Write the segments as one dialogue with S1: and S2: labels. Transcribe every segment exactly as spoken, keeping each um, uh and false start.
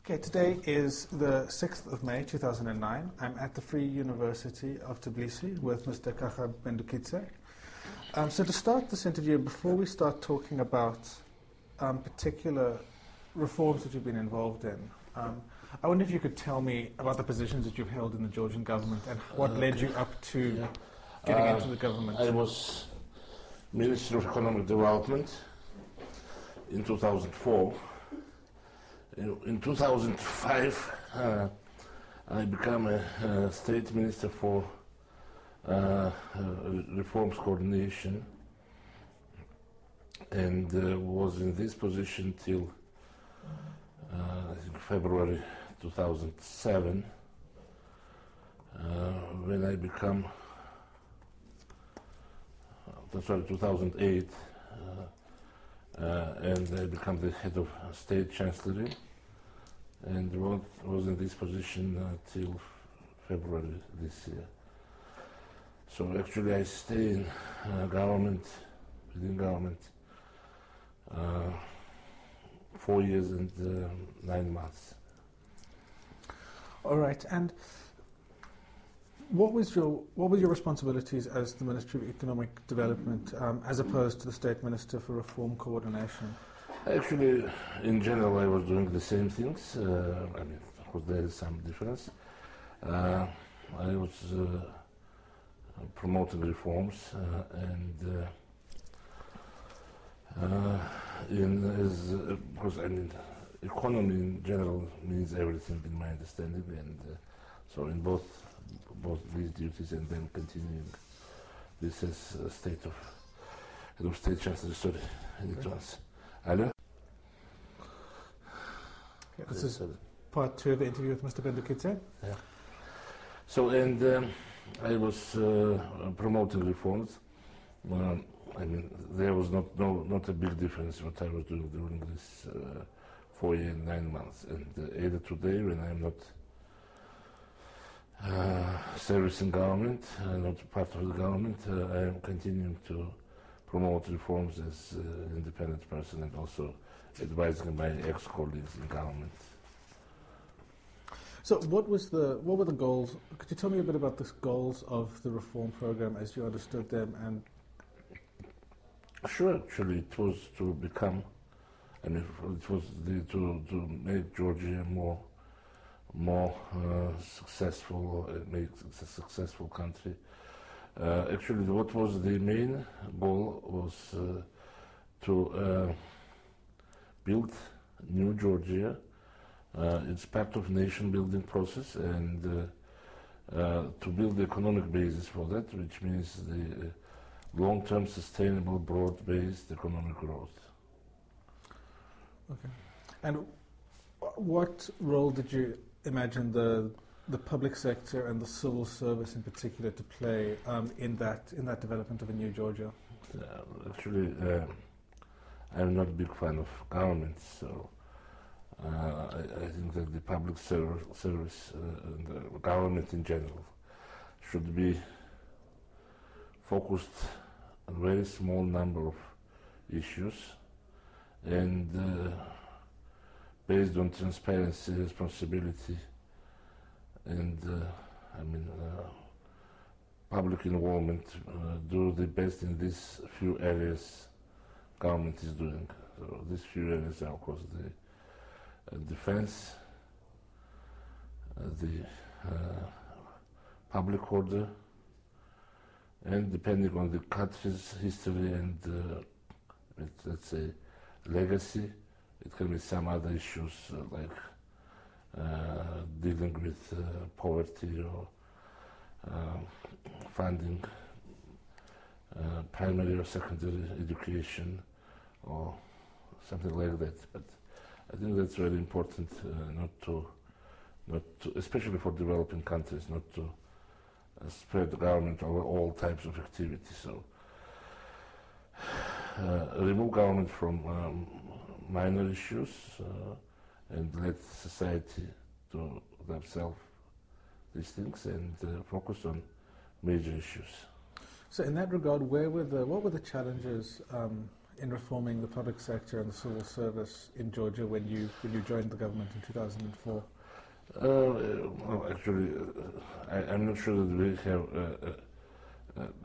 S1: Okay, today is the sixth of May two thousand nine. I'm at the Free University of Tbilisi with Mister Kacha Bendukidze. Um, so to start this interview, before we start talking about um, particular reforms that you've been involved in, um, I wonder if you could tell me about the positions that you've held in the Georgian government and what uh, led you up to yeah. getting uh, into the government.
S2: I was Minister of Economic Development in two thousand four. In, in two thousand five, uh, I became a, a state minister for uh, uh, reforms coordination, and uh, was in this position till uh, I think February two thousand seven, uh, when I became, uh, sorry, two thousand eight. Uh, Uh, and I became the head of state chancellery, and was in this position uh, till February this year. So actually I stay in uh, government, within government, uh, four years and uh, nine months.
S1: All right, and What was your what were your responsibilities as the Ministry of Economic Development, um, as opposed to the State Minister for Reform Coordination?
S2: Actually, in general, I was doing the same things. Uh, I mean, of course, there is some difference. Uh, I was uh, promoting reforms, uh, and uh, uh, in as uh, of course, I mean, economy in general means everything, in my understanding, and uh, so in both. both these duties, and then continuing this as a state of, head of state chancellor. Sorry, I need to answer. Hello?
S1: Yeah, this is part two of the interview with Mister Bendukidze.
S2: Yeah. So, and um, I was uh, promoting reforms. Um, I mean, there was not no not a big difference what I was doing during this uh, four year and nine months. And uh, either today, when I'm not Uh, service in government, uh, not part of the government, uh, I am continuing to promote reforms as an uh, independent person, and also advising my ex-colleagues in government.
S1: So what was the what were the goals? Could you tell me a bit about the goals of the reform program as you understood them? And
S2: sure, actually it was to become, I mean, it was the, to, to make Georgia more more uh, successful, uh, make it a successful country. Uh, actually, what was the main goal was uh, to uh, build new Georgia. Uh, it's part of nation-building process, and uh, uh, to build the economic basis for that, which means the uh, long-term, sustainable, broad-based economic growth.
S1: Okay. And what role did you imagine the the public sector and the civil service in particular to play um, in that in that development of a new Georgia?
S2: Uh, actually, uh, I'm not a big fan of government, so uh, I, I think that the public ser service uh, and the government in general should be focused on a very small number of issues, and uh, based on transparency, responsibility, and uh, I mean uh, public involvement, uh, do the best in these few areas government is doing. So these few areas are, of course, the uh, defense, uh, the uh, public order, and depending on the country's history and uh, let's say legacy, it can be some other issues uh, like uh, dealing with uh, poverty or uh, funding uh, primary or secondary education or something like that. But I think that's very important, uh, not to, not to, especially for developing countries, not to uh, spread the government over all types of activity. So uh, remove government from um, minor issues uh, and let society do themselves these things, and uh, focus on major issues.
S1: So in that regard, where were the what were the challenges um, in reforming the public sector and the civil service in Georgia when you when you joined the government in two thousand four?
S2: Uh, well, actually, uh, I, I'm not sure that we have uh, uh, uh,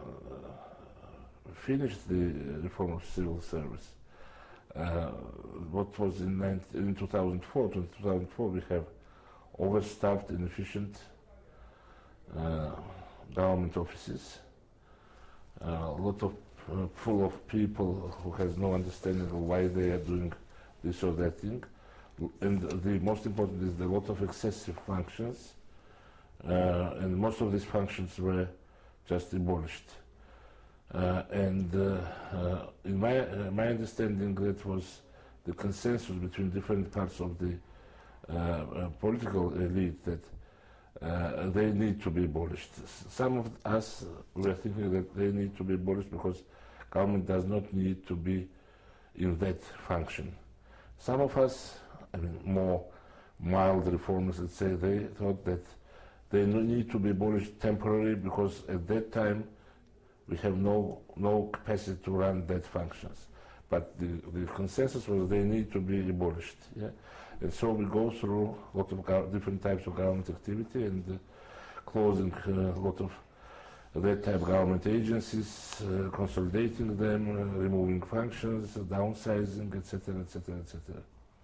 S2: finished the reform of civil service. Uh, what was in, in two thousand four, to two thousand four, we have overstaffed, inefficient uh, government offices, uh, a lot of uh, full of people who has no understanding of why they are doing this or that thing. And the most important is the lot of excessive functions, uh, and most of these functions were just abolished. Uh, and uh, uh, in my uh, my understanding, that was the consensus between different parts of the uh, uh, political elite that uh, they need to be abolished. Some of us were thinking that they need to be abolished because government does not need to be in that function. Some of us, I mean, more mild reformers, let's say, they thought that they need to be abolished temporarily because at that time we have no no capacity to run that functions. But the, the consensus was they need to be abolished. Yeah? And so we go through a lot of different types of government activity and uh, closing uh, a lot of that type of government agencies, uh, consolidating them, uh, removing functions, downsizing, et cetera, et cetera, et cetera.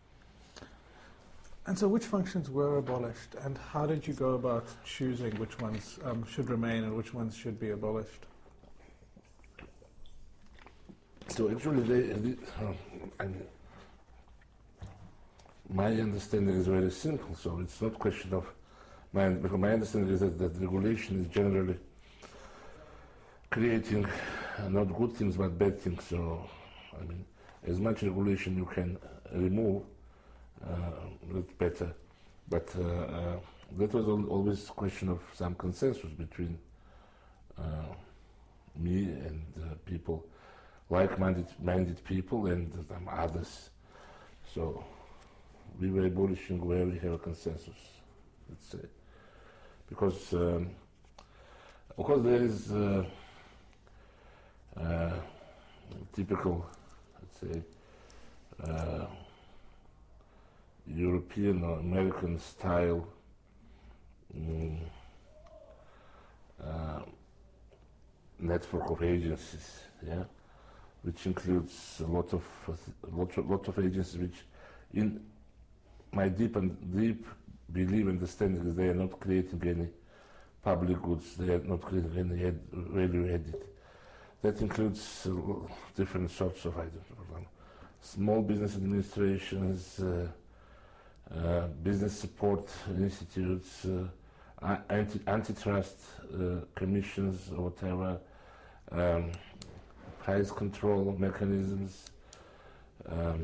S1: And so which functions were abolished, and how did you go about choosing which ones um, should remain and which ones should be abolished?
S2: So actually, they, they, uh, I mean, my understanding is very simple, so it's not a question of, my, because my understanding is that, that regulation is generally creating uh, not good things but bad things, so, I mean, as much regulation you can remove, Uh, that's better, but uh, uh, that was al always a question of some consensus between uh, me and uh, people, like-minded minded people and um, others. So we were abolishing where we have a consensus, let's say, because um, of course there is uh, uh, typical, let's say, uh, European or American style um, uh, network of agencies, yeah, which includes a lot of a lot of, lot of agencies which, in my deep and deep belief and understanding, is they are not creating any public goods, they are not creating any ed value added. That includes uh, different sorts of items, small business administrations, uh, Uh, business support institutes, uh, anti antitrust uh, commissions or whatever, um, price control mechanisms, um,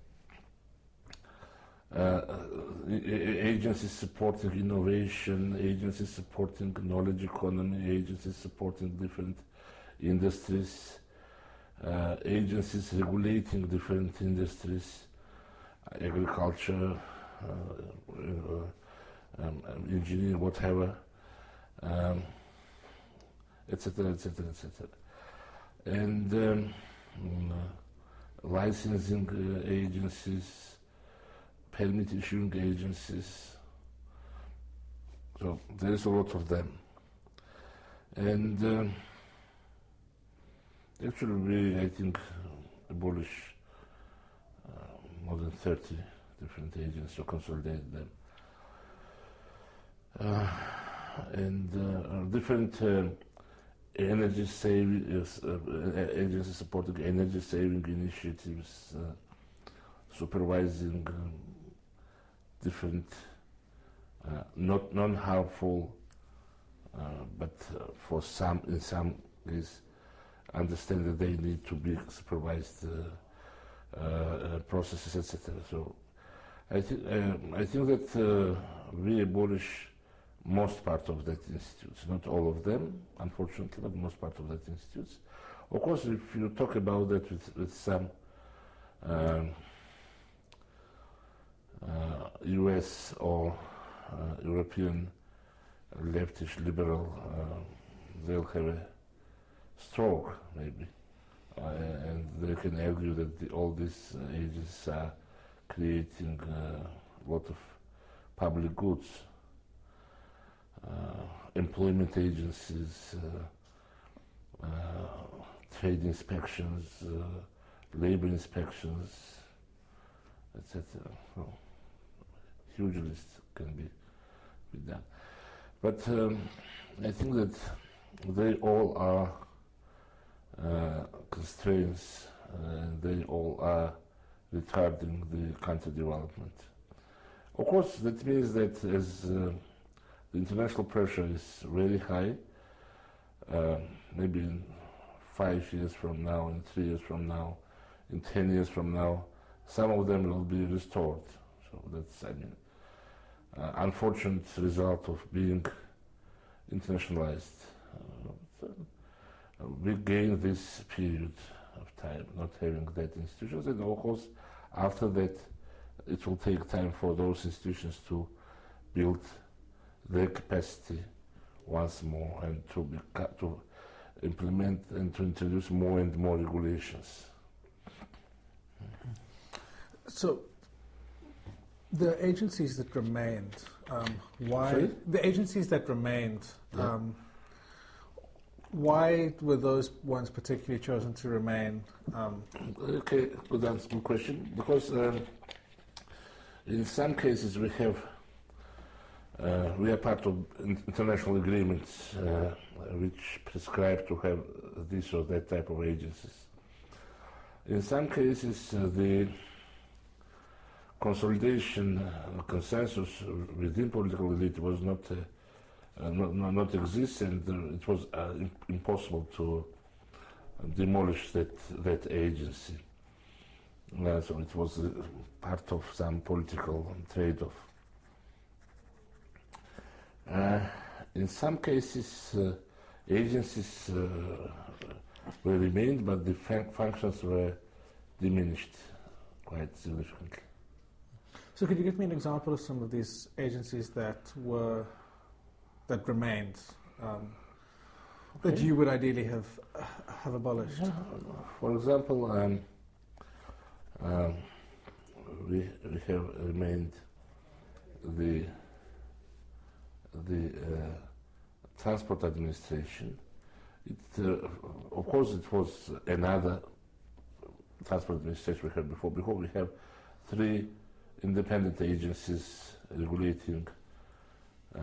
S2: uh, agencies supporting innovation, agencies supporting knowledge economy, agencies supporting different industries, uh, agencies regulating different industries, agriculture, Uh, uh, um, engineering, whatever, um, et cetera, et cetera, et cetera, and um, uh, licensing uh, agencies, permit issuing agencies. So there is a lot of them, and um, actually we, I think, abolish uh, more than thirty different agents to consolidate them, uh, and uh, different uh, energy saving uh, agencies supporting energy saving initiatives, uh, supervising um, different uh, not non-harmful, uh, but uh, for some in some cases understand that they need to be supervised uh, uh, processes, et cetera. So. I, th uh, I think that uh, we abolish most part of that institutes, not all of them, unfortunately, but most part of that institutes. Of course, if you talk about that with, with some um, uh, U S or uh, European leftish liberal, uh, they'll have a stroke, maybe, uh, and they can argue that the, all these uh, agencies are creating uh, a lot of public goods. Uh, employment agencies, uh, uh, trade inspections, uh, labor inspections, et cetera. So, huge list can be, be done. But um, I think that they all are uh, constraints, uh, and they all are retarding the country development. Of course, that means that as uh, the international pressure is very high, uh, maybe in five years from now, in three years from now, in ten years from now, some of them will be restored. So that's, I mean, uh, unfortunate result of being internationalized. Uh, so, uh, we gain this period of time not having that institutions, and of course, after that, it will take time for those institutions to build their capacity once more and to be to implement and to introduce more and more regulations.
S1: So, the agencies that remained, um, why
S2: Sorry?
S1: the agencies that remained,
S2: Yeah.
S1: um, why were those ones particularly chosen to remain? Um,
S2: Okay, good answer, good question. Because um, in some cases we have uh, we are part of international agreements uh, which prescribe to have this or that type of agencies. In some cases, uh, the consolidation uh, consensus within political elite was not uh, uh, not, not, not exist, and uh, it was uh, im- impossible to demolish that that agency. Uh, so it was uh, part of some political trade-off. Uh, in some cases, uh, agencies uh, were remained, but the fun- functions were diminished quite significantly.
S1: so, could you give me an example of some of these agencies that were that remained, um, that
S2: Okay.
S1: you would ideally have have abolished?
S2: For example, um, um, we, we have remained the the uh, transport administration. It, uh, of course, it was another transport administration we had before. Before we have three independent agencies regulating uh,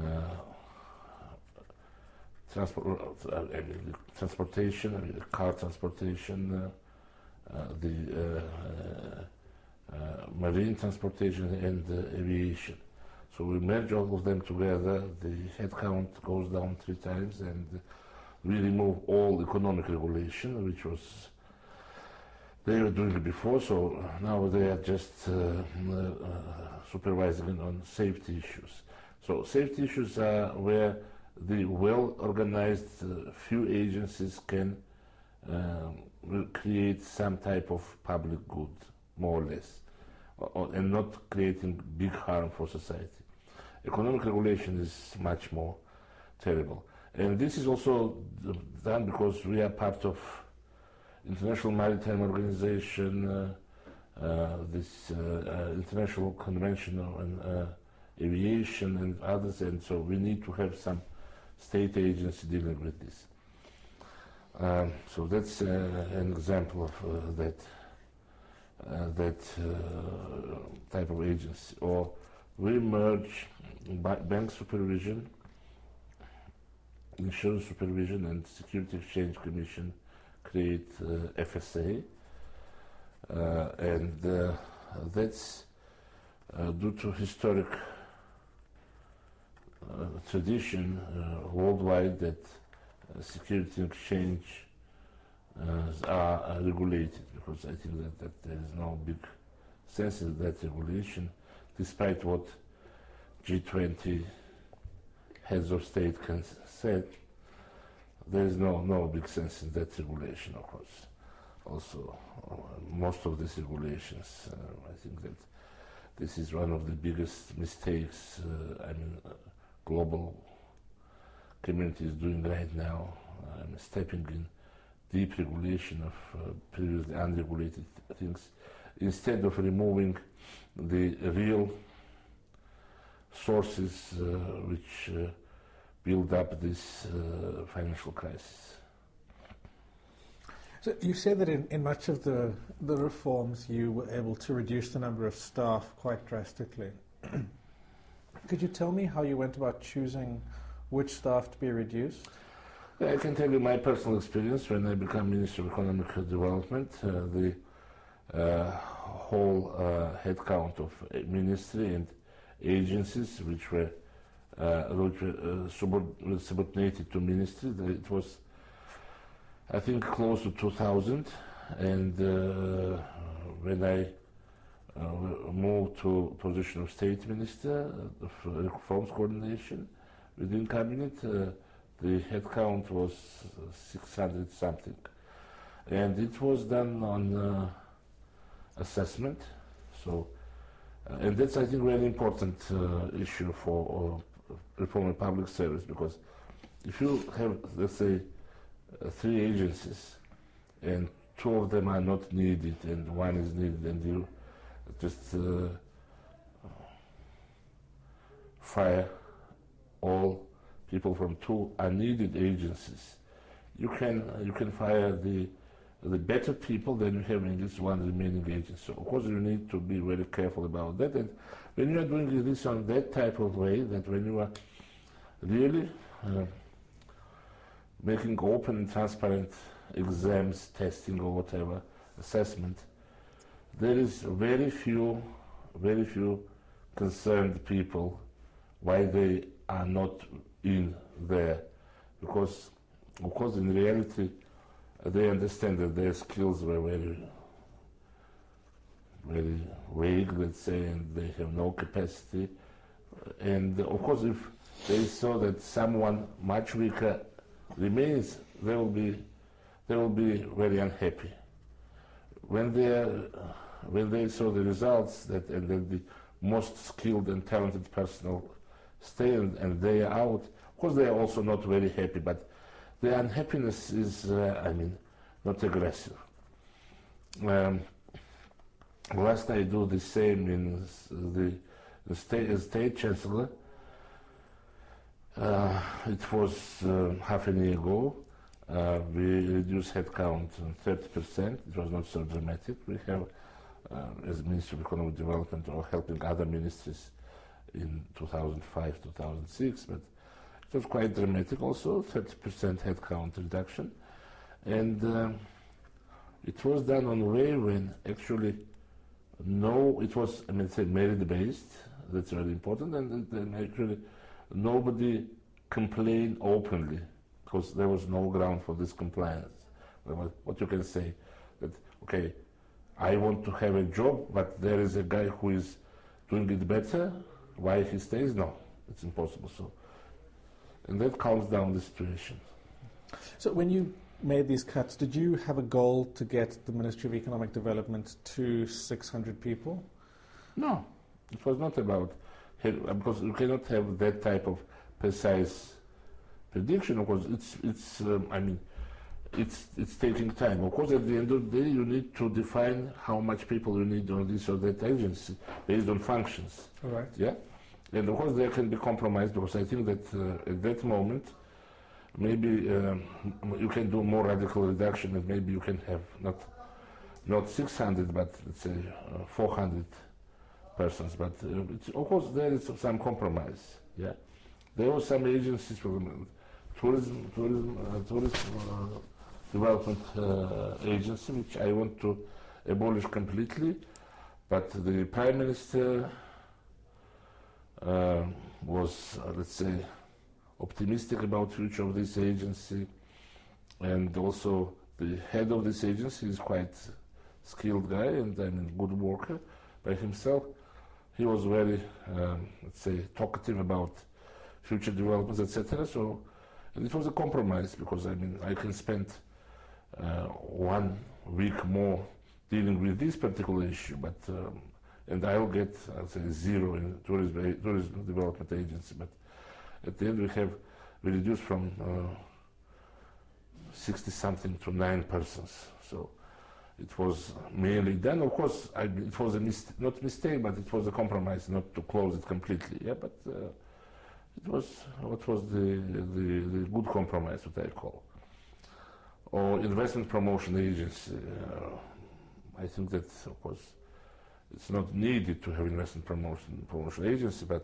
S2: transport, uh, I mean, transportation, I mean, car transportation, uh, uh, the uh, uh, uh, marine transportation, and uh, aviation. So we merge all of them together. The headcount goes down three times, and we remove all economic regulation, which was they were doing it before. So now they are just uh, uh, supervising on safety issues. So safety issues are where the well-organized uh, few agencies can um, create some type of public good, more or less, or, and not creating big harm for society. Economic regulation is much more terrible. And this is also done because we are part of International Maritime Organization, uh, uh, this uh, uh, International Convention on uh, Aviation and others, and so we need to have some state agency dealing with this. Um, so that's uh, an example of uh, that uh, that uh, type of agency. Or we merge bank supervision, insurance supervision, and Security Exchange Commission, create uh, F S A, uh, and uh, that's uh, due to historic uh, tradition uh, worldwide that uh, security exchange uh, are, are regulated, because I think that, that there is no big sense in that regulation, despite what G twenty heads of state can said. There is no, no big sense in that regulation, of course. Also, uh, most of these regulations, uh, I think that this is one of the biggest mistakes, uh, I mean, uh, global community is doing right now. I'm stepping in deep regulation of uh, previously unregulated things, instead of removing the real sources uh, which uh, build up this uh, financial crisis.
S1: So you said that in, in much of the, the reforms you were able to reduce the number of staff quite drastically. Could you tell me how you went about choosing which staff to be reduced?
S2: I can tell you my personal experience when I became Minister of Economic Development. Uh, the uh, whole uh, headcount of ministry and agencies which were, uh, which were uh, subordinated to ministry, it was, I think, close to two thousand. And uh, when I uh, moved to position of State Minister of Reforms Coordination within Cabinet, uh, the headcount was six hundred something. And it was done on uh, assessment. So, uh, and that's, I think, very important uh, issue for uh, reforming public service, because if you have, let's say, uh, three agencies and two of them are not needed and one is needed, and you just uh, fire all people from two unneeded agencies, you can uh, you can fire the the better people than you have in this one remaining agency. So of course you need to be very careful about that. And when you are doing this on that type of way, that when you are really uh, making open and transparent exams, testing or whatever, assessment, there is very few, very few concerned people why they are not in there, because of course in reality uh, they understand that their skills were very very vague, let's say, and they have no capacity. And uh, of course if they saw that someone much weaker remains, they will be they will be very unhappy. When they uh, when they saw the results that and that the most skilled and talented personnel stay and, and they are out, of course they are also not very happy, but the unhappiness is, uh, I mean, not aggressive. Um, last I do the same in the, the state, state chancellor. Uh, it was uh, half a year ago. Uh, we reduced headcount thirty percent. It was not so dramatic. We have, uh, as Ministry of Economic Development, or helping other ministries in two thousand five, two thousand six, but it was quite dramatic also, thirty percent headcount reduction. And um, it was done on a way when actually no, it was, I mean, say merit-based, that's very important, and then actually nobody complained openly, because there was no ground for this compliance. What you can say, that, okay, I want to have a job, but there is a guy who is doing it better, why he stays? No, it's impossible. So, and that calms down the situation.
S1: So when you made these cuts, did you have a goal to get the Ministry of Economic Development to six hundred people?
S2: No, it was not about, because you cannot have that type of precise prediction. Of course, it's, it's um, I mean, it's, it's taking time. Of course, at the end of the day, you need to define how much people you need on this or that agency based on functions.
S1: All right.
S2: Yeah? And of course, there can be compromise, because I think that uh, at that moment, maybe um, you can do more radical reduction, and maybe you can have not not six hundred, but let's say uh, four hundred persons. But uh, it's, of course, there is some compromise. Yeah, there were some agencies for tourism, tourism, uh, tourism uh, development uh, agency, which I want to abolish completely. But the Prime Minister uh, was, uh, let's say, optimistic about future of this agency, and also the head of this agency is quite skilled guy and I mean good worker by himself. He was very, um, let's say, talkative about future developments, et cetera. So, and it was a compromise, because I mean I can spend uh, one week more dealing with this particular issue, but um, and I'll get, I'll say, zero in tourism, tourism development agency. But at the end we have we reduced from uh, sixty something to nine persons. So it was mainly then, of course, I, it was a mist not mistake, but it was a compromise not to close it completely. Yeah, but uh, it was what was the, the the good compromise, what I call. Or investment promotion agency. Uh, I think that, of course, it's not needed to have investment promotion promotion agency, but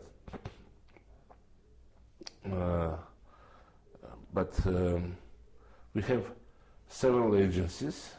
S2: uh, but um, we have several agencies,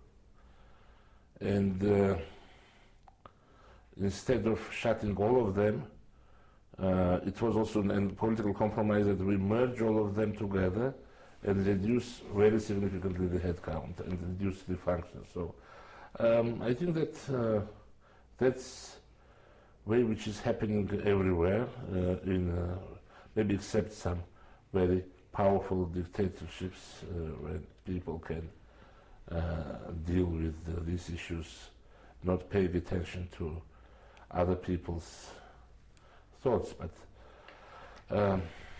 S2: and uh, instead of shutting all of them, uh, it was also a political compromise that we merge all of them together and reduce very significantly the headcount and reduce the function. So um, I think that uh, that's way which is happening everywhere, uh, in uh, maybe except some very powerful dictatorships uh, where people can uh, deal with uh, these issues, not paying attention to other people's thoughts. But um,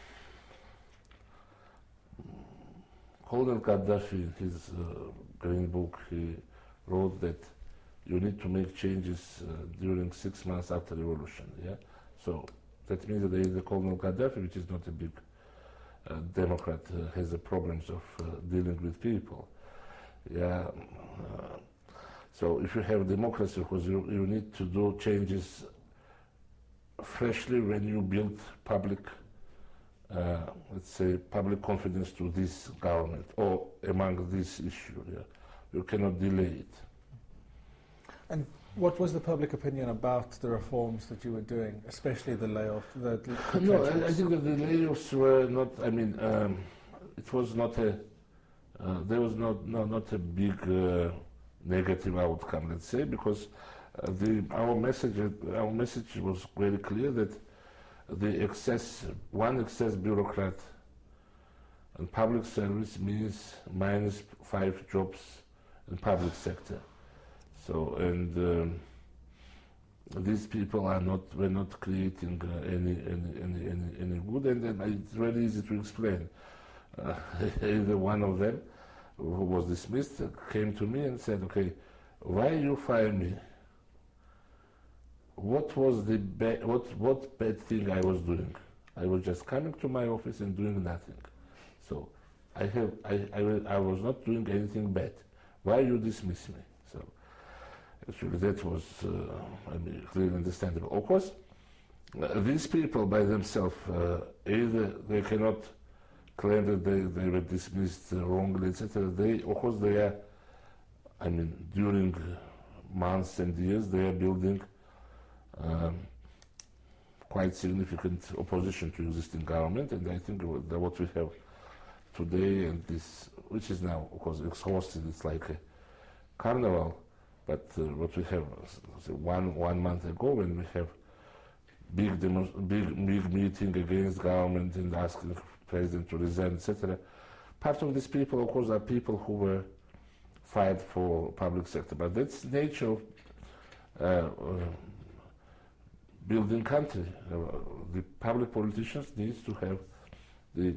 S2: Colonel Gaddafi, in his uh, Green Book, he wrote that you need to make changes uh, during six months after revolution. Yeah, so that means that there is the Colonel Gaddafi, which is not a big uh, Democrat, uh, has the problems of uh, dealing with people. Yeah, uh, so if you have democracy, of course, you, you need to do changes freshly when you build public, uh, let's say, public confidence to this government or among this issue. Yeah, you cannot delay it.
S1: And what was the public opinion about the reforms that you were doing, especially the layoff? The, the
S2: no, I, I think that the layoffs were not. I mean, um, it was not a. Uh, there was not no, not a big uh, negative outcome, let's say, because uh, the our message our message was very clear that the excess one excess bureaucrat and public service means minus five jobs in public sector. So, and um, these people are not, were not creating uh, any, any, any, any, any good, and then it's very easy to explain. Uh, either one of them, who was dismissed, came to me and said, okay, why you fire me? What was the ba what, what bad thing I was doing? I was just coming to my office and doing nothing. So, I, have, I, I, I was not doing anything bad. Why you dismiss me? So, actually, that was uh, I mean, clearly understandable. Of course, uh, these people by themselves, uh, either they cannot claim that they, they were dismissed uh, wrongly, et cetera. They, of course, they are, I mean, during months and years, they are building um, quite significant opposition to existing government, and I think that what we have today and this, which is now, of course, exhausted, it's like a carnival. But uh, what we have uh, one one month ago, when we have big demo big big meeting against government and asking the president to resign, et cetera. Part of these people, of course, are people who were fired for public sector. But that's the nature of uh, uh, building country. Uh, the public politicians need to have the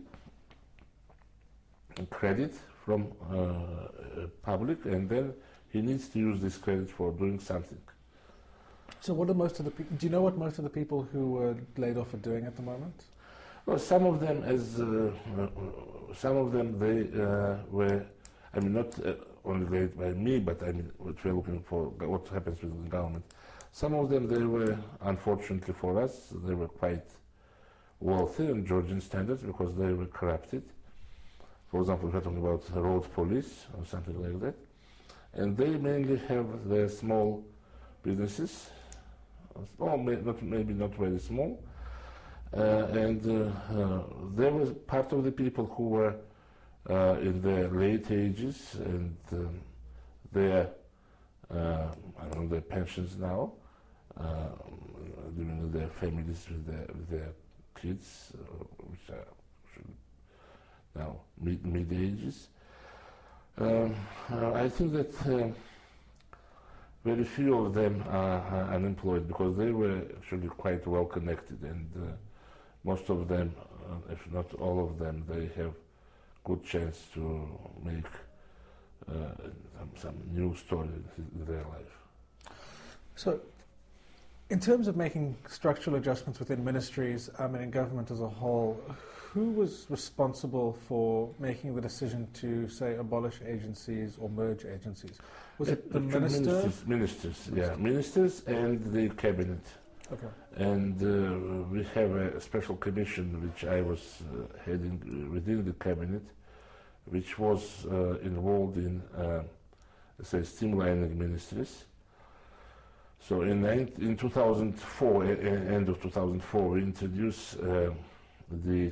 S2: credit from uh, public, and then he needs to use this credit for doing something.
S1: So what are most of the people, do you know what most of the people who were laid off are doing at the moment?
S2: Well, some of them, as uh, uh, some of them, they uh, were, I mean, not uh, only laid by me, but I mean, what we're looking for, what happens with the government. Some of them, they were, unfortunately for us, they were quite wealthy in Georgian standards because they were corrupted. For example, we're talking about road police or something like that. And they mainly have their small businesses, small, may, not, maybe not very small, uh, and uh, uh, they were part of the people who were uh, in their late ages, and um, their, uh, I don't know, their pensions now, uh, during their families with their, with their kids, uh, which are now mid, mid ages. Um, uh, I think that uh, very few of them are, are unemployed because they were actually quite well connected, and uh, most of them, uh, if not all of them, they have good chance to make uh, some, some new story in their life.
S1: So, in terms of making structural adjustments within ministries um, and in government as a whole, who was responsible for making the decision to, say, abolish agencies or merge agencies? Was it the minister?
S2: Ministers, ministers, yeah, ministers and the cabinet.
S1: Okay.
S2: And uh, we have a special commission which I was uh, heading within the cabinet, which was uh, involved in, uh, say, streamlining ministries. So in, in two thousand four, uh, end of two thousand four, we introduced uh, the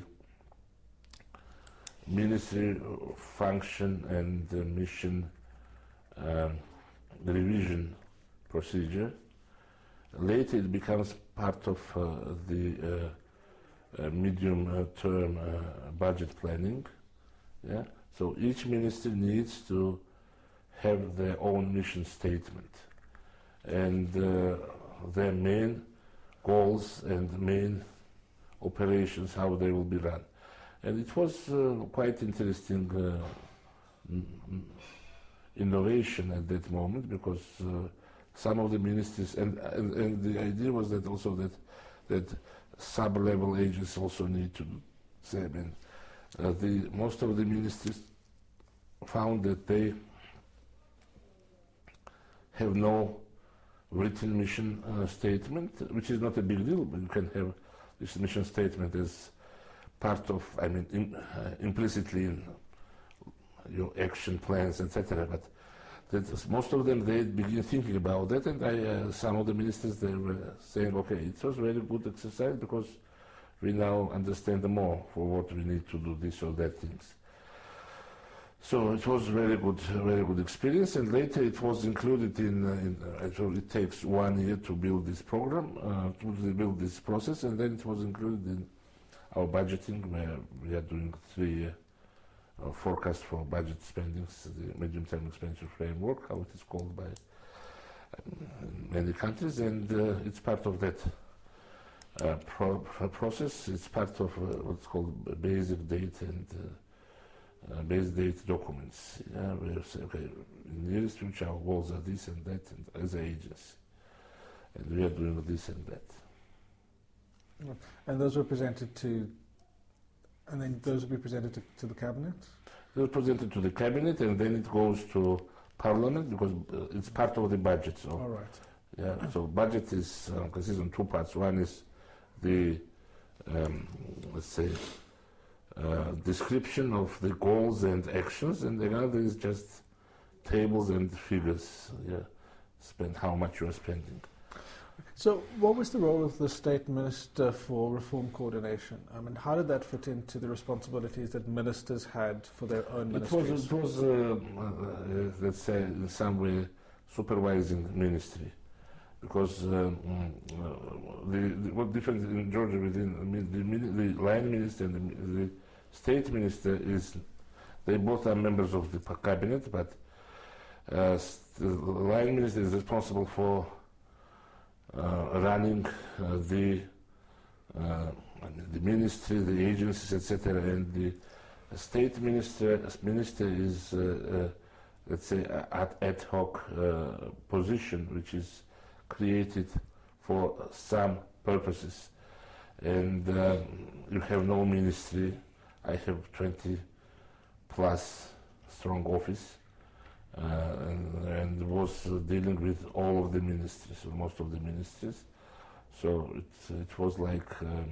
S2: Ministry Function and uh, Mission um, revision procedure. Later it becomes part of uh, the uh, uh, medium-term uh, budget planning. Yeah? So each ministry needs to have their own mission statement and uh, their main goals and main operations, how they will be run. And it was uh, quite interesting uh, innovation at that moment, because uh, some of the ministries, and, and, and the idea was that also that that sub-level agents also need to do the same. And uh, the, most of the ministries found that they have no written mission uh, statement, which is not a big deal, but you can have this mission statement as part of, I mean, in, uh, implicitly in your action plans, et cetera. But that most of them, they begin thinking about that, and I, uh, some of the ministers, they were saying, okay, it was a very good exercise because we now understand more for what we need to do this or that things. So it was very good, very good experience, and later it was included in, uh, in uh, so it takes one year to build this program, uh, to build this process, and then it was included in our budgeting, where we are doing three-year uh, forecast for budget spendings, the medium-term expenditure framework, how it is called by um, many countries, and uh, it's part of that uh, pro process. It's part of uh, what's called basic data and uh, Uh, base date documents. Yeah, we say, okay, in the nearest future our goals are this and that, and as an agency, and we are doing this and that.
S1: And those were presented to, and then those will be presented to, to the cabinet?
S2: They are presented to the cabinet, and then it goes to parliament, because uh, it's part of the budget. So,
S1: all right.
S2: Yeah, so budget is uh, consists of two parts. One is the, um, let's say, Uh, description of the goals and actions, and the other is just tables and figures. Yeah, spend how much you are spending.
S1: So, what was the role of the State Minister for Reform Coordination? I mean, how did that fit into the responsibilities that ministers had for their own ministries?
S2: It was, it was uh, uh, let's say, in some way, supervising ministry, because um, uh, the, the what difference in Georgia within the, the, the line minister and the, the State Minister is, they both are members of the cabinet, but uh, the line minister is responsible for uh, running uh, the uh, I mean, the ministry, the agencies, et cetera. And the State Minister minister is, uh, uh, let's say, an ad hoc uh, position, which is created for some purposes, and uh, you have no ministry. I have twenty plus strong office, uh, and, and was uh, dealing with all of the ministries, or most of the ministries. So it, it was like, um,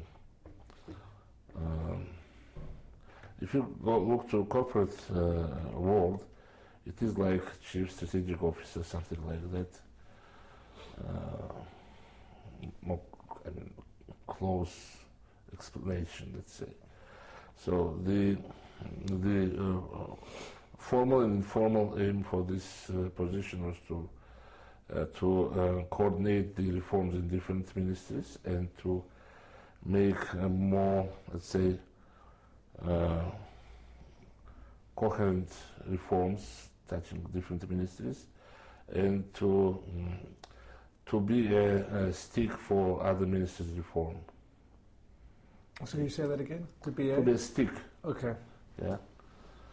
S2: um, if you go look to corporate uh, world, it is like chief strategic officer, something like that. Uh, more, I mean, close explanation, let's say. So the the uh, formal and informal aim for this uh, position was to uh, to uh, coordinate the reforms in different ministries and to make uh, more, let's say, uh, coherent reforms touching different ministries, and to um, to be a, a stick for other ministries' reform.
S1: So can you say that again? To be a,
S2: to be a stick.
S1: Okay.
S2: Yeah.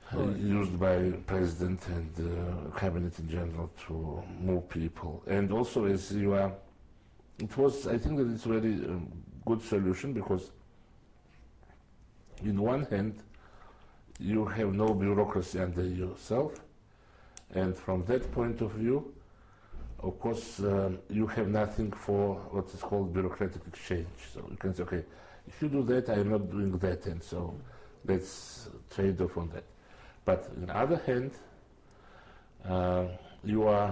S2: uh, used by president and uh, cabinet in general to move people. And also, as you are, it was, I think that it's a very um, good solution, because in one hand, you have no bureaucracy under yourself, and from that point of view, of course, um, you have nothing for what is called bureaucratic exchange. So you can say, okay, if you do that, I am not doing that, and so let's trade off on that. But on the other hand, uh, you are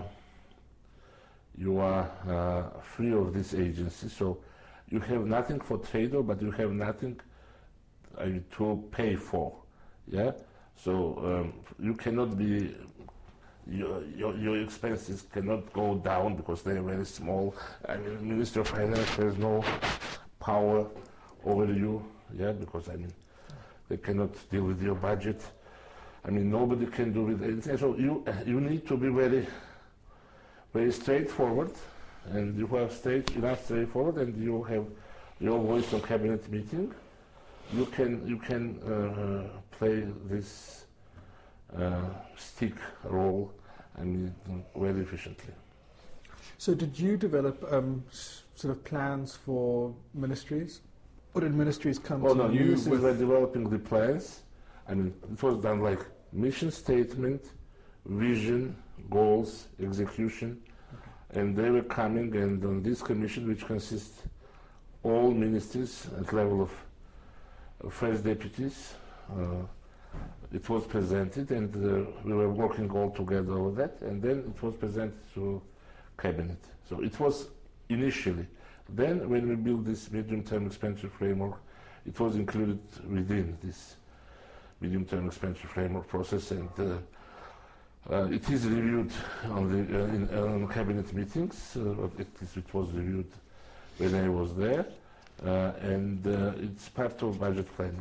S2: you are uh, free of this agency, so you have nothing for trade-off, but you have nothing uh, to pay for. Yeah, so um, you cannot be. Your, your, your expenses cannot go down because they are very small. I mean, the Ministry of Finance has no power over you, yeah, because I mean, they cannot deal with your budget. I mean, nobody can do with anything. So you you need to be very, very straightforward, and you are straight enough straightforward, and you have your voice on cabinet meeting. You can you can uh, play this uh, stick role, I mean, very efficiently.
S1: So did you develop um, s- sort of plans for ministries? Or did ministries come
S2: Oh
S1: to
S2: no,
S1: you?
S2: you,
S1: This
S2: we
S1: is-
S2: were developing the plans. I mean, it was done like mission statement, vision, goals, execution, and they were coming, and on this commission, which consists all ministries at level of uh, first deputies, uh, it was presented, and uh, we were working all together over that, and then it was presented to cabinet. So it was initially. Then when we built this medium-term expenditure framework, it was included within this medium-term expenditure framework process, and uh, uh, it is reviewed on the uh, in uh, cabinet meetings. Uh, at least it was reviewed when I was there, uh, and uh, it's part of budget planning.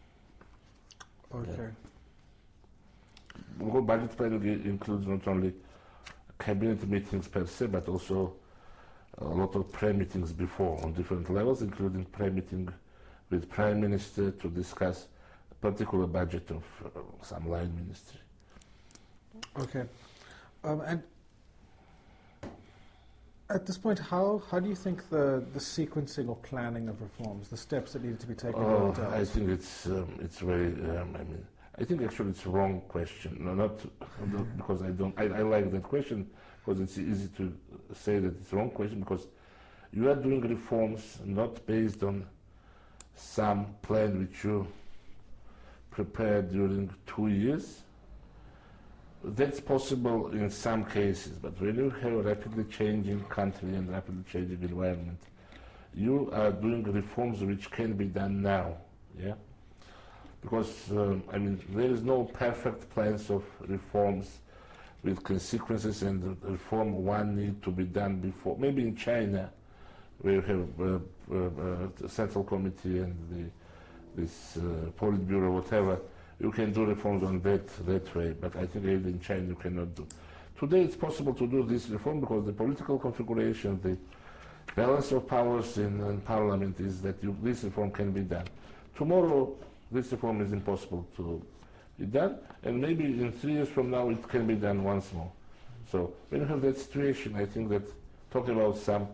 S1: Okay.
S2: Well, budget planning i- includes not only cabinet meetings per se, but also a lot of pre-meetings before on different levels, including pre-meeting with Prime Minister to discuss a particular budget of uh, some line ministry.
S1: Okay. Um, and at this point, how, how do you think the, the sequencing or planning of reforms, the steps that needed to be taken?
S2: Oh,
S1: were dealt?
S2: I think it's um, it's very. Um, I mean, I think actually it's a wrong question. No, not not because I don't. I, I like that question because it's easy to say that it's a wrong question, because you are doing reforms not based on some plan which you prepared during two years. That's possible in some cases, but when you have a rapidly changing country and rapidly changing environment, you are doing reforms which can be done now, yeah? Because, um, I mean, there is no perfect plans of reforms with consequences, and the reform one need to be done before. Maybe in China, where you have uh, uh, uh, the Central Committee and the, this uh, Politburo, whatever, you can do reforms on that that way, but I think in China you cannot do. Today it's possible to do this reform because the political configuration, the balance of powers in, in parliament is that you, this reform can be done. Tomorrow this reform is impossible to be done, and maybe in three years from now it can be done once more. So when you have that situation, I think that talking about some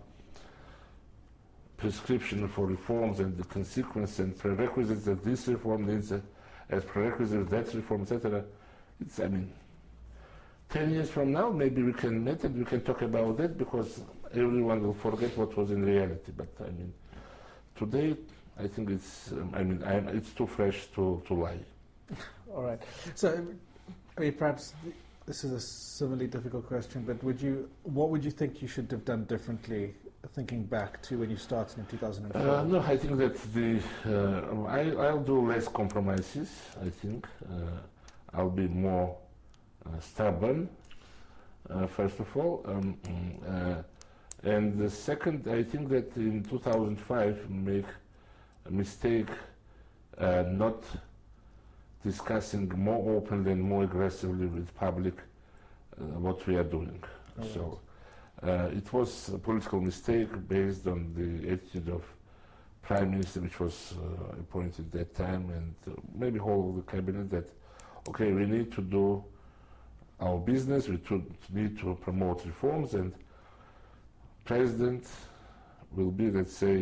S2: prescription for reforms and the consequence and prerequisites that this reform needs a, as prerequisites, that reform, et cetera. It's, I mean, ten years from now, maybe we can meet and we can talk about that, because everyone will forget what was in reality. But I mean, today, I think it's, um, I mean, I'm, it's too fresh to, to lie.
S1: All right. So, I mean, perhaps th- this is a similarly difficult question, but would you, what would you think you should have done differently, thinking back to when you started in two thousand four?
S2: Uh, no, I think that the uh, I, I'll do less compromises. I think uh, I'll be more uh, stubborn. Uh, first of all, um, uh, and the second, I think that in two thousand five make a mistake uh, not discussing more openly and more aggressively with public uh, what we are doing.
S1: Oh,
S2: so. Uh, it was a political mistake based on the attitude of Prime Minister, which was uh, appointed at that time, and uh, maybe whole of the cabinet, that okay, we need to do our business, we to, need to promote reforms, and president will be, let's say,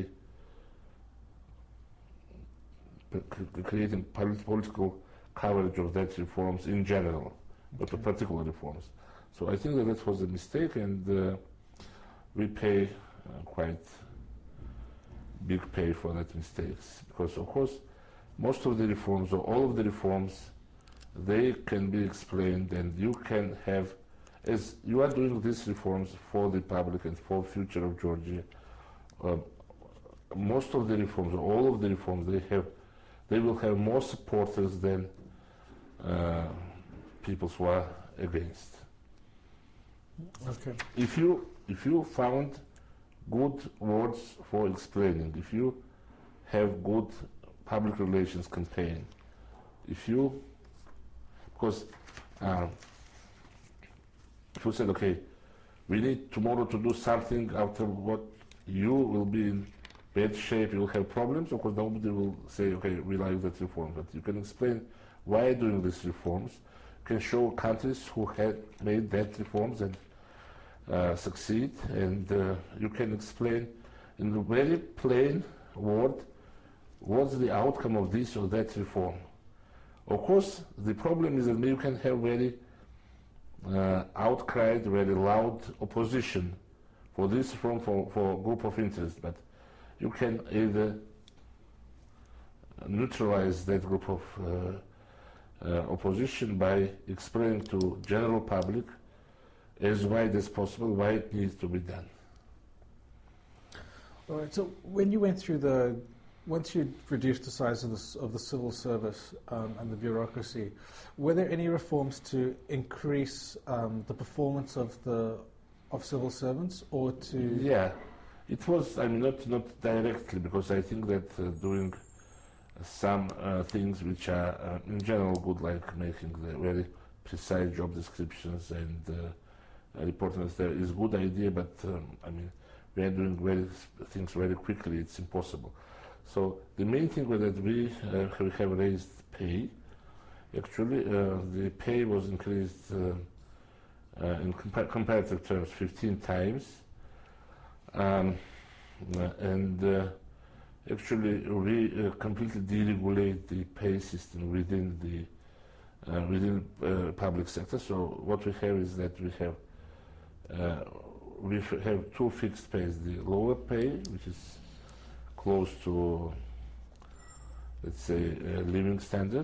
S2: creating political coverage of that reforms in general, but okay. particular reforms. So I think that that was a mistake, and uh, we pay uh, quite big pay for that mistakes, because of course most of the reforms, or all of the reforms, they can be explained, and you can have, as you are doing these reforms for the public and for the future of Georgia, uh, most of the reforms, or all of the reforms, they have, they will have more supporters than uh, people who are against.
S1: Okay.
S2: If you if you found good words for explaining, if you have good public relations campaign, if you, because um, if you said, okay, we need tomorrow to do something after what you will be in bad shape, you will have problems, of course nobody will say, okay, we like that reform, but you can explain why doing these reforms, you can show countries who had made that reforms and uh, succeed, and uh, you can explain in a very plain word what's the outcome of this or that reform. Of course, the problem is that you can have very uh, outcried, very loud opposition for this reform for, for a group of interest, but you can either neutralize that group of uh, uh, opposition by explaining to general public as wide as possible why it needs to be done.
S1: All right. So when you went through the, once you reduced the size of the of the civil service um, and the bureaucracy, were there any reforms to increase um, the performance of the of civil servants, or to?
S2: Yeah, it was. I mean, not not directly, because I think that uh, doing some uh, things which are uh, in general good, like making the very precise job descriptions and uh, reporting there, is a good idea. But um, I mean, we are doing very things very quickly. It's impossible. So the main thing was that we uh, we have raised pay. Actually, uh, the pay was increased uh, uh, in compa comparative terms fifteen times, um, and uh, actually we uh, completely deregulate the pay system within the uh, within uh, public sector. So what we have is that we have uh, we f have two fixed pays: the lower pay, which is close to, let's say, uh, living standard,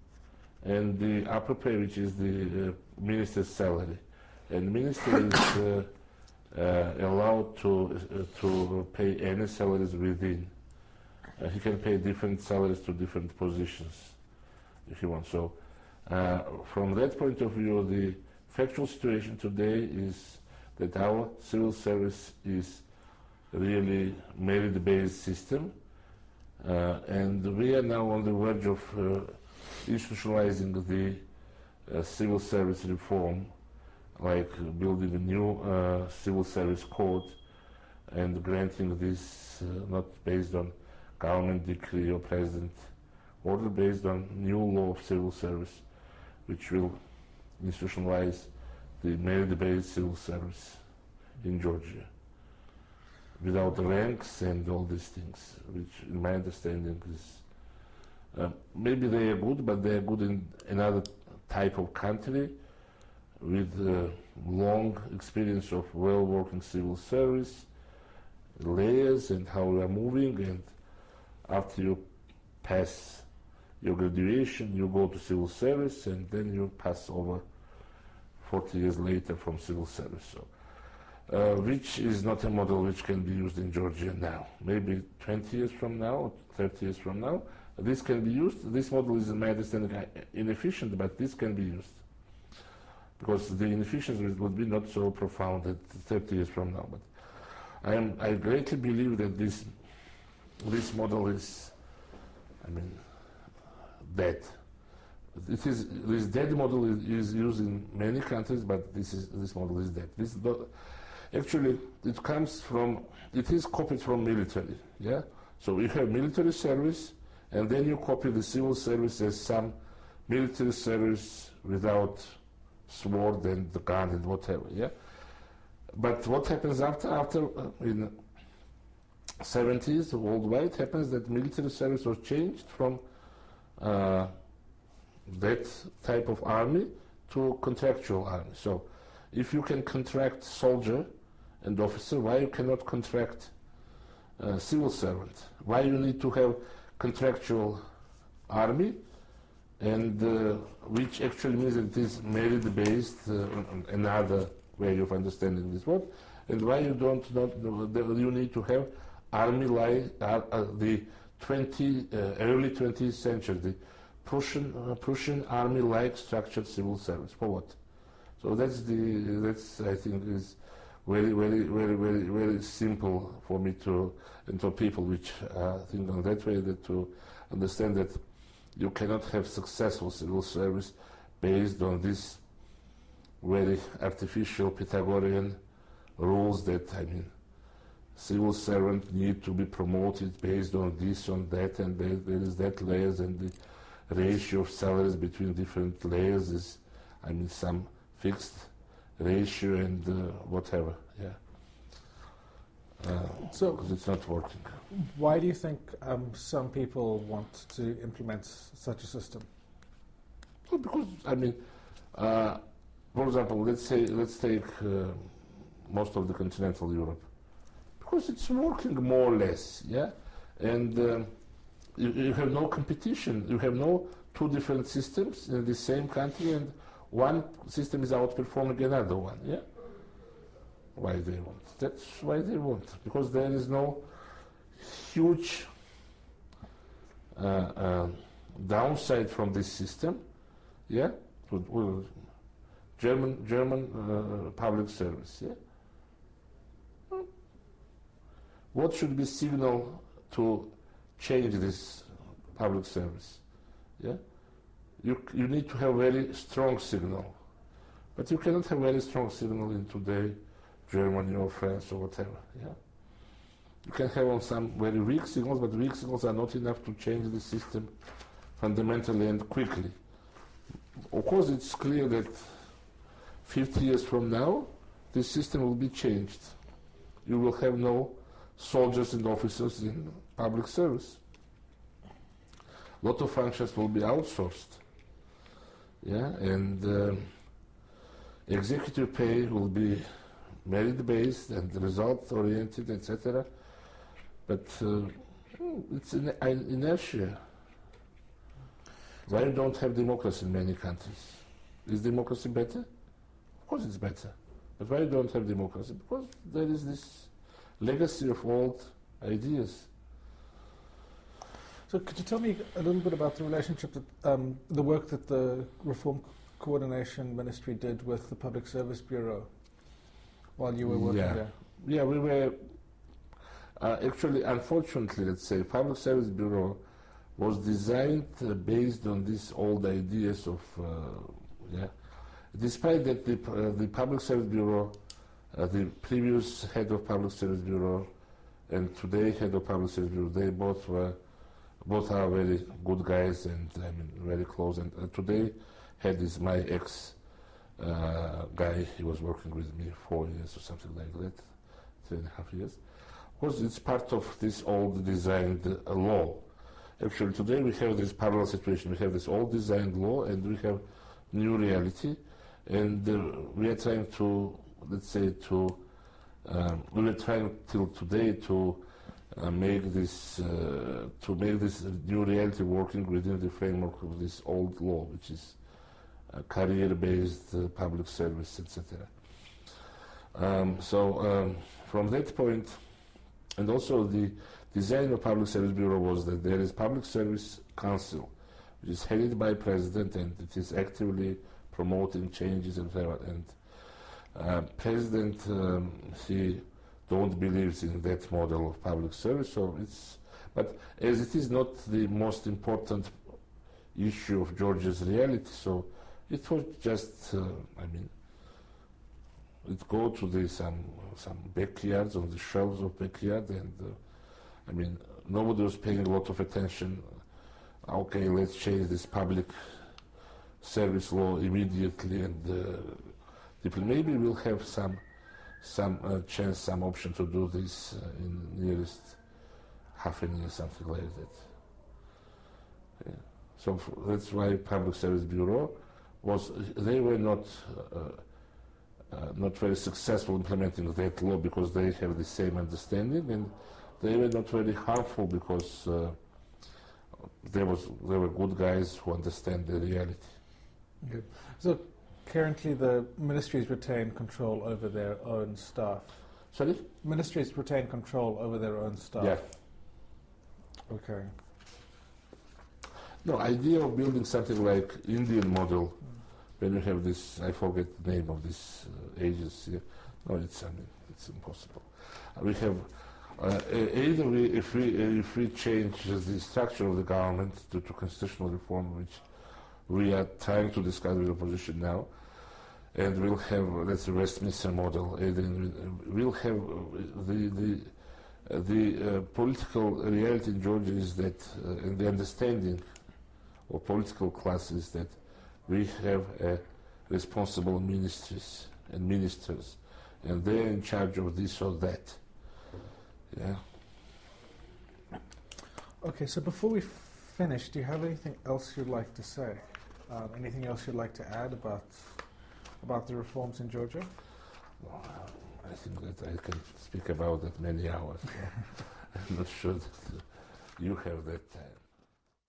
S2: and the upper pay, which is the uh, minister's salary. And the minister is uh, uh, allowed to uh, to pay any salaries within. Uh, he can pay different salaries to different positions if he wants. So, uh, from that point of view, the factual situation today is that our civil service is really merit-based system, uh, and we are now on the verge of uh, institutionalizing the uh, civil service reform, like building a new uh, civil service code and granting this uh, not based on government decree or president order, based on new law of civil service, which will institutionalize the merit-based civil service in Georgia, without ranks and all these things, which in my understanding is, uh, maybe they are good, but they are good in another type of country with uh, long experience of well-working civil service, layers and how we are moving, and after you pass your graduation, you go to civil service, and then you pass over forty years later from civil service. So. Uh, which is not a model which can be used in Georgia now. Maybe twenty years from now, or thirty years from now, this can be used. This model is, in my understanding, inefficient, but this can be used, because the inefficiency would be not so profound at thirty years from now. But I am, I greatly believe that this this model is, I mean, dead. It is, this dead model is, is used in many countries, but this is this model is dead. This do, actually, it comes from, it is copied from military. Yeah. So you have military service, and then you copy the civil service as some military service without sword and the gun and whatever, yeah? But what happens after, after uh, in seventies worldwide happens that military service was changed from uh, that type of army to contractual army. So if you can contract soldier and officer, why you cannot contract uh, civil servant? Why you need to have contractual army, and uh, which actually means that it is merit based, uh, another way of understanding this word, and why you don't not you need to have army like uh, uh, the twenty uh, early twentieth century, the Prussian uh, Prussian army like structured civil service for what? So that's the that's I think is very very very very very simple for me to and for people which uh, think on that way, that to understand that you cannot have successful civil service based on this very artificial Pythagorean rules that, I mean, civil servant need to be promoted based on this, on that, and there, there is that layers, and the ratio of salaries between different layers is, I mean, some fixed ratio and uh, whatever, yeah. Uh,
S1: So-
S2: because it's not working.
S1: Why do you think um, some people want to implement s- such a system?
S2: Well, because, I mean, uh, for example, let's say, let's take uh, most of the continental Europe, because it's working more or less, yeah, and um, you, you have no competition. You have no two different systems in the same country, and one system is outperforming another one, yeah. Why they want? That's why they want, because there is no huge uh, uh, downside from this system, yeah. With- with German German uh, public service, yeah. Hmm. What should be signal to change this public service? Yeah, you you need to have very strong signal, but you cannot have very strong signal in today Germany or France or whatever. Yeah, you can have on some very weak signals, but weak signals are not enough to change the system fundamentally and quickly. Of course, it's clear that fifty years from now, this system will be changed. You will have no soldiers and officers in public service. A lot of functions will be outsourced. Yeah, and um, executive pay will be merit-based and result-oriented, et cetera. But uh, it's an in inertia. Why you don't have democracy in many countries? Is democracy better? Of course it's better. But why you don't have democracy? Because there is this legacy of old ideas.
S1: So could you tell me a little bit about the relationship, that, um, the work that the Reform Coordination Ministry did with the Public Service Bureau while you were working
S2: Yeah.
S1: there?
S2: Yeah, we were uh, actually, unfortunately, let's say, Public Service Bureau was designed uh, based on these old ideas of, uh, yeah. Despite that, the, uh, the Public Service Bureau, uh, the previous head of Public Service Bureau, and today head of Public Service Bureau, they both were, both are very good guys and I mean very close. And uh, today, head is my ex uh, guy. He was working with me four years or something like that, three and a half years. Of course, it's part of this old designed uh, law. Actually, today we have this parallel situation. We have this old designed law, and we have new reality. And uh, we are trying to, let's say, to, um, we are trying till today to uh, make this, uh, to make this new reality working within the framework of this old law, which is uh, career-based uh, public service, et cetera. Um, so um, from that point, and also the design of Public Service Bureau was that there is Public Service Council, which is headed by President, and it is actively promoting changes and whatever. And uh, President, um, he don't believes in that model of public service. So it's, but as it is not the most important issue of Georgia's reality, so it was just, uh, I mean, it go to the some some backyards, on the shelves of backyard, and uh, I mean nobody was paying a lot of attention. Okay, let's change this public service law immediately, and uh, maybe we'll have some some uh, chance, some option to do this uh, in nearest half a year, something like that. Yeah. So f that's why Public Service Bureau was, they were not uh, uh, not very successful implementing that law because they have the same understanding, and they were not very harmful because uh, there was there were good guys who understand the reality.
S1: Okay. So currently the ministries retain control over their own staff.
S2: Sorry?
S1: Ministries retain control over their own staff.
S2: Yeah.
S1: Okay.
S2: No, idea of building something like Indian model, mm. when you have this, I forget the name of this uh, agency. No, it's I mean, it's impossible. Uh, we have uh, either we, if we uh, if we change the structure of the government to, to constitutional reform, which we are trying to discuss with the opposition now, and we'll have uh, that's the Westminster model. And we'll have uh, the the uh, the uh, political reality in Georgia is that, uh, and the understanding or political classes that we have uh, responsible ministries and ministers, and they're in charge of this or that. Yeah.
S1: Okay, so before we finish, do you have anything else you'd like to say? Um, anything else you'd like to add about about the reforms in Georgia?
S2: Well, I think that I can speak about that many hours. I'm not sure that you have that time.